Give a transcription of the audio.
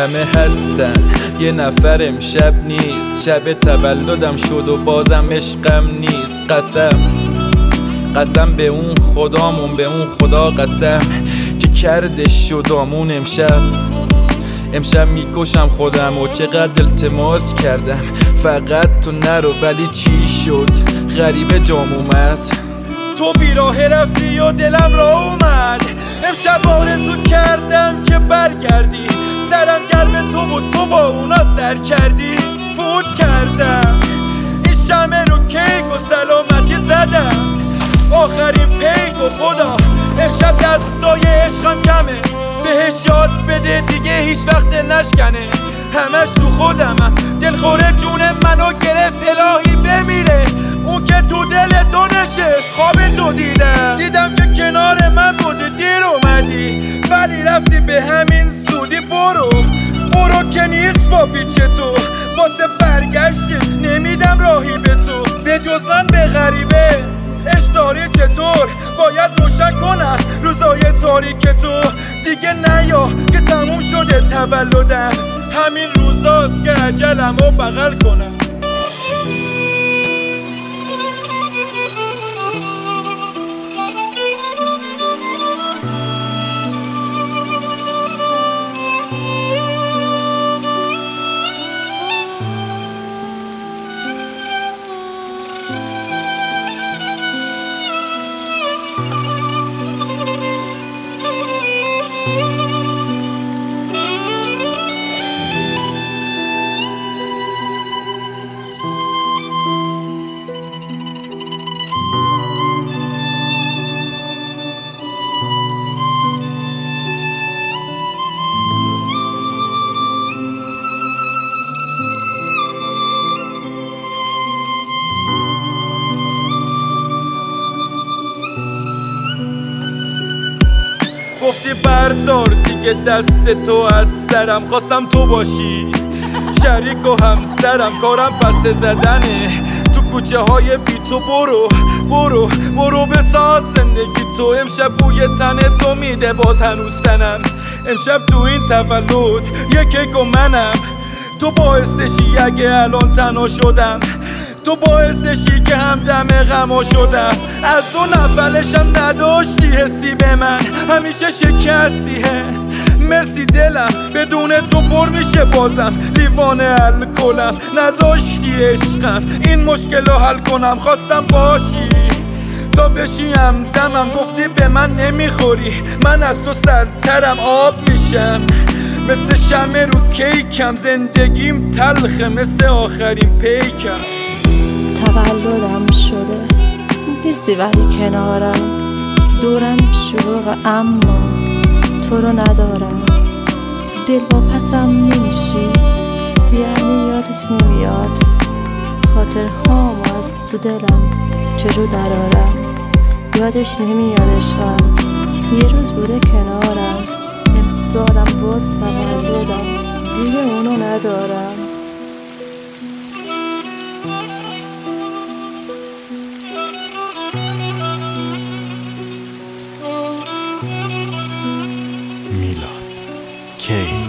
همه هستن، یه نفر امشب نیست. شب تولدم شد و بازم عشقم نیست. قسم به اون خدامون، به اون خدا قسم که کردش شدامون. امشب میکشم خودم و چقدر التماس کردم فقط تو نرو، ولی چی شد؟ غریبه جام اومد، تو بیراه رفتی و دلم را اومد. امشب آرزو کردم که برگردی، سرم گرم تو بود، تو با اونا سر کردی. فوت کردم این شمع رو کیک و سلامتی زدم، آخرین پیک و خدا امشب دستای عشقم کمه. بهش یاد بده دیگه هیچ وقت نشکنه، همش تو خودمم. دلخوره جون منو گرفت الهی بمیره، اون که تو دل تو نشست خواب تو دیدم که کنار من بودی، دیر اومدی ولی رفتی به همین سودی. برو که نیست با پیچ تو، واسه برگشت نمیدم راهی به تو. به جز من به غریبه اشتاری چطور باید روشن کنم روزای تاریک تو. دیگه نیا که تموم شده تولدم، همین روزاست که عجلم رو بغل کنم. گفتی بردار دیگه دست تو از سرم، خواستم تو باشی شریک و همسرم. کارم پس زدنه تو کوچه های بی تو. برو بساز زندگی تو. امشب بوی تن تو میده باز هنوز تنم. امشب تو این تولد یکی و منم، تو باعثشی اگه الان تنها شدم، تو باعثشی که همدم غما شدم. از اون اولشم نداشتی حسی به من، همیشه شکستیه. مرسی دلم بدون تو پر میشه بازم، لیوان الکلم نذاشتی عشقم این مشکل رو حل کنم. خواستم باشی تا بشی همدمم، گفتی به من نمیخوری، من از تو سرترم آب میشم. مثل شمع رو کیکم، زندگیم تلخه مثل آخرین پیکم. تولدم شده نیستی ولی کنارم، دورم شلوغه اما تو رو ندارم. دل با پسم نمیشی، یعنی یادت نمیاد خاطر هامو از تو دلم چجور درارم. یادش نمیاد عشقم یه روز بوده کنارم، امسالم باز تولدم دیگه اونو ندارم. میلاد کی